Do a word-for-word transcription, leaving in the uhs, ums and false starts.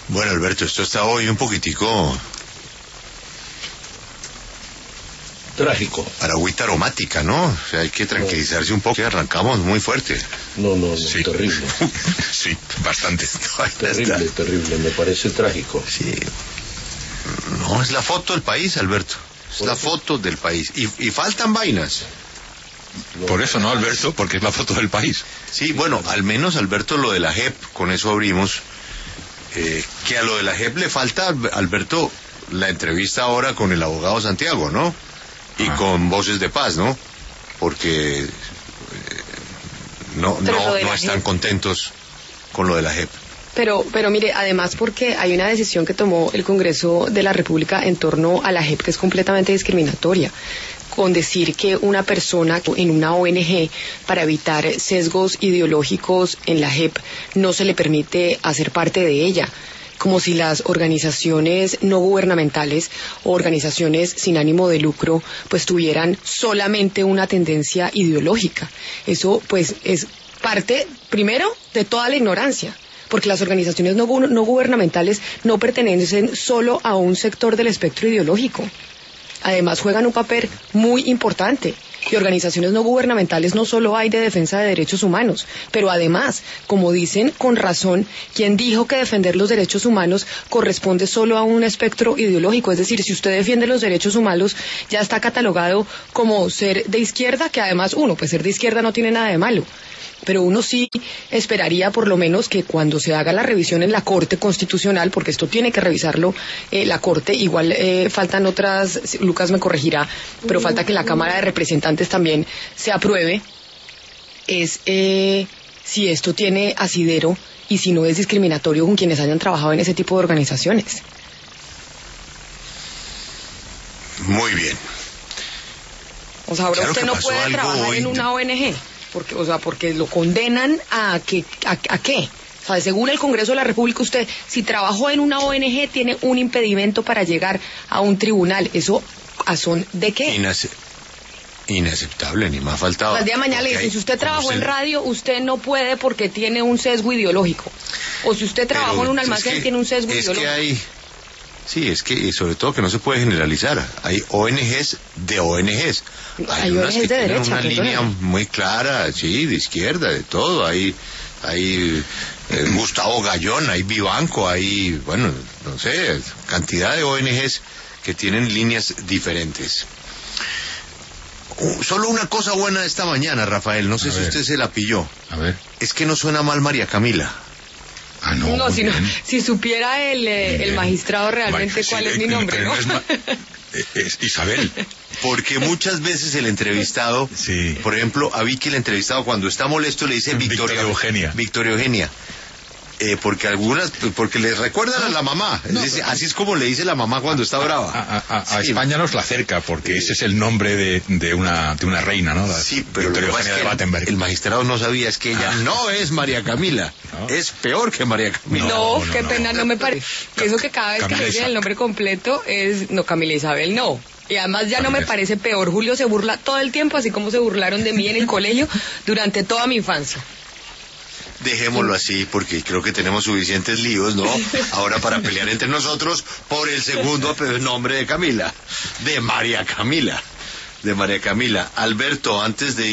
Bueno, Alberto, esto está hoy un poquitico... trágico. Paragüita aromática, ¿no? O sea, hay que tranquilizarse un poco. Arrancamos muy fuerte. No, no, no, Sí. terrible. Sí, bastante. Terrible, terrible, me parece trágico. Sí. No, es la foto del país, Alberto. Es la foto del país. Y, y faltan vainas. Por eso no, Alberto, porque es la foto del país. Sí, bueno, al menos, Alberto, lo de la J E P, con eso abrimos. Eh, que a lo de la J E P le falta, Alberto, la entrevista ahora con el abogado Santiago, ¿no? Y Ah. con Voces de Paz, ¿no? Porque eh, no, Pero no, lo de no la están J E P. contentos con lo de la J E P. Pero, pero mire, además porque hay una decisión que tomó el Congreso de la República en torno a la J E P que es completamente discriminatoria, con decir que una persona en una O N G, para evitar sesgos ideológicos en la J E P, no se le permite hacer parte de ella, como si las organizaciones no gubernamentales o organizaciones sin ánimo de lucro pues tuvieran solamente una tendencia ideológica. Eso pues es parte, primero, de toda la ignorancia, porque las organizaciones no, gu- no gubernamentales no pertenecen solo a un sector del espectro ideológico. Además juegan un papel muy importante. Y organizaciones no gubernamentales no solo hay de defensa de derechos humanos, pero además, como dicen con razón, quien dijo que defender los derechos humanos corresponde solo a un espectro ideológico. Es decir, si usted defiende los derechos humanos, ya está catalogado como ser de izquierda, que además uno, pues ser de izquierda no tiene nada de malo. Pero uno sí esperaría por lo menos que cuando se haga la revisión en la Corte Constitucional, porque esto tiene que revisarlo eh, la Corte, igual eh, faltan otras, Lucas me corregirá, pero falta que la Cámara de Representantes también se apruebe, es eh, si esto tiene asidero y si no es discriminatorio con quienes hayan trabajado en ese tipo de organizaciones. Muy bien. O sea, ahora Claro usted que no pasó puede algo trabajar hoy. en una O N G, porque, o sea, porque lo condenan a que, a, ¿a qué? O sea, según el Congreso de la República, usted, si trabajó en una O N G, tiene un impedimento para llegar a un tribunal. ¿Eso a son de qué? Inace- inaceptable, ni me ha faltado. O sea, el día de mañana le Porque dicen, hay- si usted como trabajó en usted- radio, usted no puede porque tiene un sesgo ideológico. O si usted trabajó Pero en un es almacén, que- tiene un sesgo es ideológico. que hay, sí, es que y sobre todo que no se puede generalizar. Hay O N Ges de O N Ges. Hay, Hay unas O N Ges que de tienen derecha, una perdóneme. línea muy clara, sí, de izquierda, de todo. Hay, hay eh, Gustavo Gallón, hay Vivanco, hay, bueno, no sé, cantidad de O N Ges que tienen líneas diferentes. Uh, solo una cosa buena de esta mañana, Rafael, no sé A si ver. usted se la pilló. A ver. Es que no suena mal María Camila. Ah, no. No, muy si, no, bien. si supiera el, eh, Muy el bien. magistrado realmente Bueno, cuál sí, es mi eh, nombre, pero ¿no? es ma- eh, es Isabel. Porque muchas veces el entrevistado, Sí. por ejemplo, a Vicky el entrevistado cuando está molesto le dice Victoria, Victoria Eugenia. Victoria Eugenia. Eh, porque algunas, porque le recuerdan a la mamá. Es No, decir, pero- así es como le dice la mamá cuando está brava. A, a- a- a Sí. España nos la acerca, porque ese es el nombre de, de, una, de una reina, ¿no? La Sí, pero lo Victoria que pasa Eugenia es de que Battenberg. el magistrado no sabía es que ella Ah. no es María Camila. No. Es peor que María Camila. No, no, qué no. pena, no me parece. Eso que cada vez que Camila le dicen Isa- el nombre completo es... No, Camila Isabel, no. Y además ya no me Camila. parece peor. Julio se burla todo el tiempo, así como se burlaron de mí en el colegio durante toda mi infancia. Dejémoslo así porque creo que tenemos suficientes líos, ¿no? Ahora para pelear entre nosotros por el segundo nombre de Camila, de María Camila, de María Camila. Alberto, antes de